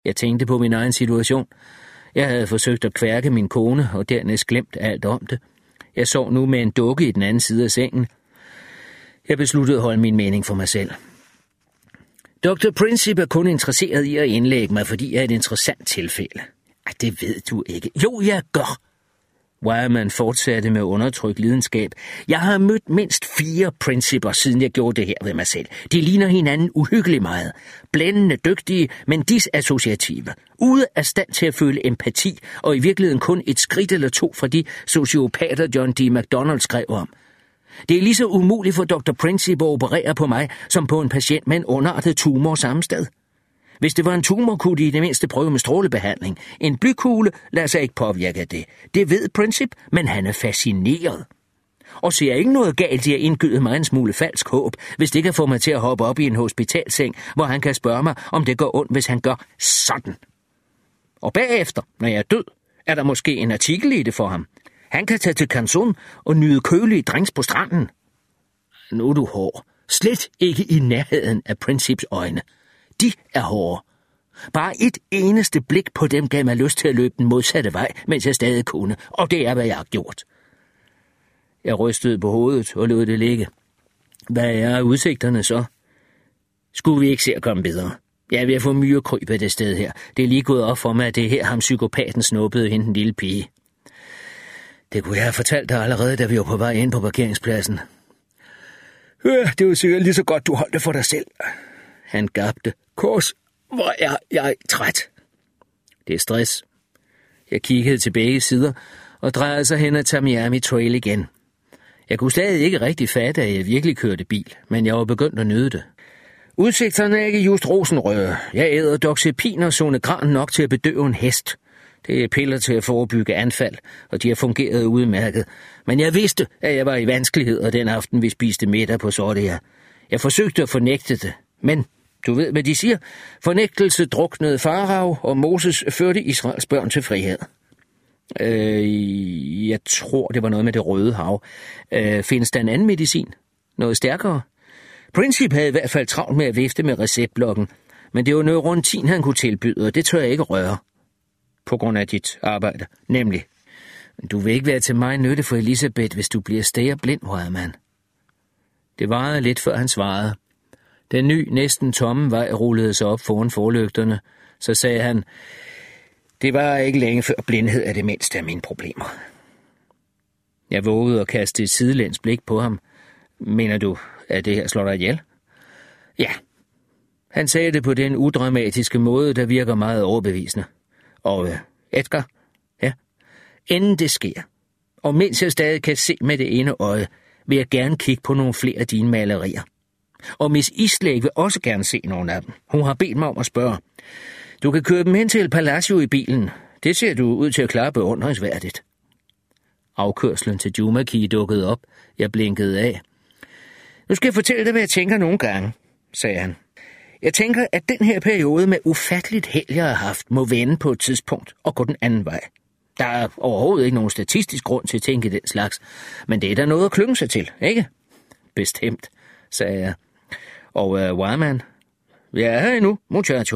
Jeg tænkte på min egen situation. Jeg havde forsøgt at kværke min kone, og dernæst glemt alt om det. Jeg sov nu med en dukke i den anden side af sengen. Jeg besluttede at holde min mening for mig selv. Dr. Princip er kun interesseret i at indlægge mig, fordi jeg er et interessant tilfælde. Ej, det ved du ikke. Jo, jeg gør. Wireman fortsatte med undertrykt lidenskab. Jeg har mødt mindst 4 principper, siden jeg gjorde det her ved mig selv. De ligner hinanden uhyggeligt meget. Blændende dygtige, men disassociative. Ude af stand til at føle empati, og i virkeligheden kun et skridt eller 2 fra de sociopater John D. MacDonald skrev om. Det er lige så umuligt for Dr. Princip at operere på mig, som på en patient med en underartet tumor samme sted. Hvis det var en tumor, kunne de i det mindste prøve med strålebehandling. En blykugle lader sig ikke påvirke af det. Det ved Princip, men han er fascineret. Og ser ikke noget galt i at indgyde mig en smule falsk håb, hvis det kan få mig til at hoppe op i en hospitalseng, hvor han kan spørge mig, om det går ondt, hvis han gør sådan. Og bagefter, når jeg er død, er der måske en artikel i det for ham. Han kan tage til Cancun og nyde kølige drinks på stranden. Nu er du hård. Slet ikke i nærheden af Princips øjne. De er hårde. Bare et eneste blik på dem gav mig lyst til at løbe den modsatte vej, mens jeg stadig kunne, og det er, hvad jeg har gjort. Jeg rystede på hovedet og lod det ligge. Hvad er udsigterne så? Skulle vi ikke se at komme videre? Jeg er ved at få myrekryb af det sted her. Det er lige gået op for mig, at det er her ham psykopaten snuppede hende den lille pige. Det kunne jeg have fortalt dig allerede, da vi var på vej ind på parkeringspladsen. Det var sikkert lige så godt, du holdt det for dig selv. Han gabte. Kors, hvor er jeg træt. Det er stress. Jeg kiggede til begge sider og drejede sig hen ad Tamiami Trail igen. Jeg kunne stadig ikke rigtig fatte, at jeg virkelig kørte bil, men jeg var begyndt at nyde det. Udsigterne er ikke just rosenrøde. Jeg æder doxepin og sonegran nok til at bedøve en hest. Det er piller til at forebygge anfald, og de har fungeret udmærket. Men jeg vidste, at jeg var i vanskeligheder den aften, vi spiste middag på Sordia. Jeg forsøgte at fornægte det, men du ved, hvad de siger. Fornægtelse druknede Farao, og Moses førte Israels børn til frihed. Jeg tror, det var noget med det røde hav. Findes der en anden medicin? Noget stærkere? Princip havde i hvert fald travlt med at vifte med receptblokken, men det var neurontin, han kunne tilbyde, og det tør jeg ikke røre. På grund af dit arbejde, nemlig. Du vil ikke være til mig nytte for Elisabeth, hvis du bliver stægerblind, Wireman. Det varede lidt, før han svarede. Den ny, næsten tomme vej rullede sig op foran forlygterne. Så sagde han, det var ikke længe før blindhed er det mindste af mine problemer. Jeg vågede at kaste et sidelæns blik på ham. Mener du, at det her slår dig ihjel? Ja. Han sagde det på den udramatiske måde, der virker meget overbevisende. Og Edgar? Ja. Inden det sker, og mens jeg stadig kan se med det ene øje, vil jeg gerne kigge på nogle flere af dine malerier. Og Miss Eastlake vil også gerne se nogle af dem. Hun har bedt mig om at spørge. Du kan køre dem hen til El Palacio i bilen. Det ser du ud til at klare beundringsværdigt. Afkørslen til Jumaki dukkede op. Jeg blinkede af. Nu skal jeg fortælle dig, hvad jeg tænker nogle gange, sagde han. Jeg tænker, at den her periode med ufatteligt held, jeg har haft, må vende på et tidspunkt og gå den anden vej. Der er overhovedet ikke nogen statistisk grund til at tænke den slags, men det er der noget at klynge sig til, ikke? Bestemt, sagde jeg. Og Wireman? Jeg er her endnu, muchacho.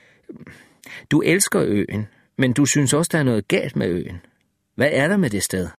Du elsker øen, men du synes også, der er noget galt med øen. Hvad er der med det sted?